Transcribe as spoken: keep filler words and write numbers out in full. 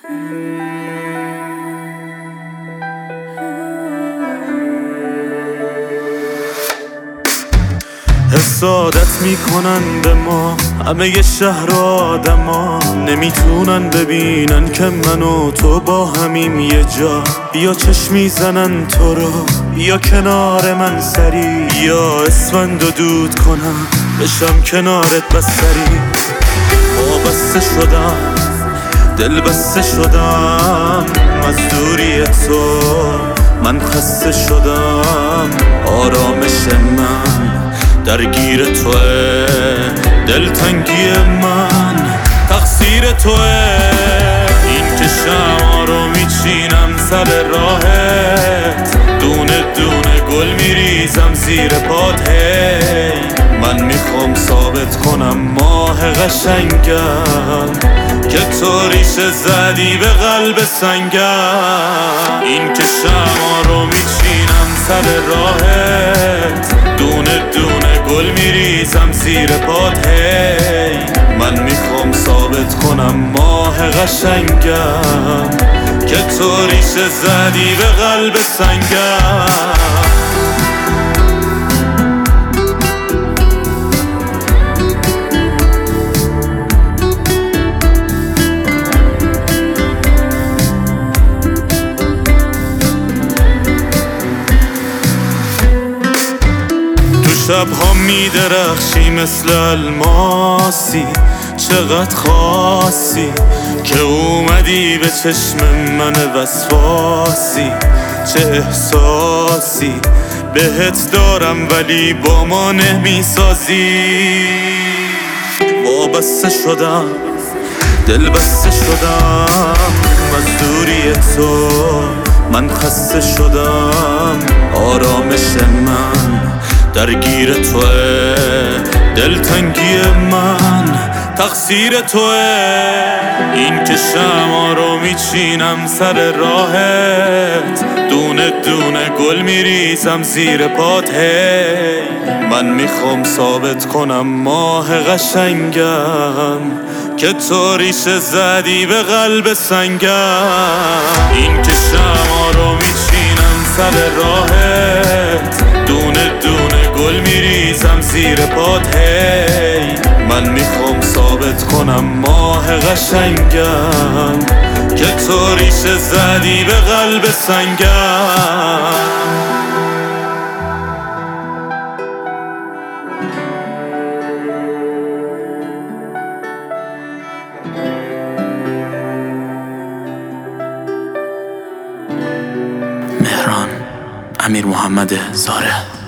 حسادت میکنن به ما همه ی شهر و آدما، نمیتونن ببینن که من و تو با همیم یه جا. بیا چشمی زنن تو رو، بیا کنار من سری، یا اسفند و دود کنم بشم کنارت بسری. وابسته شدم، دل بسته شدم از دوری تو، من خسته شدم. آرامش من درگیر توه، دلتنگی من تقصیر توه. این که شمع رو میچینم سر راهت، دونه دونه گل میریزم زیر پات. هی من میخوام ثابت کنم ماه قشنگم که تو ریشه زدی به قلب سنگم. این که شمع رو میچینم سر راهت، دونه دونه گل میریزم زیر پات. هی من میخوام ثابت کنم ماه قشنگم که تو ریشه زدی به قلب سنگم. شبها میدرخشی مثل الماسی، چقدر خاصی که اومدی به چشم من وسواسی. چه احساسی بهت دارم ولی با ما نمیسازی. وابسته شدم، دل بسته شدم از دوری تو، من خسته شدم. آرامش من درگیر توه، دلتنگی من تقصیر توه. این که شمع رو میچینم سر راهت، دونه دونه گل میریزم زیر پات. هی من میخوام ثابت کنم ماه قشنگم که تو ریشه زدی به قلب سنگم. این که شمع رو میچینم سر راهت، دونه دونه گل میریزم زیر پات. هی من میخوام ثابت کنم ماه قشنگم که تو ریشه زدی به قلب سنگم. مهران امیر محمد زاره.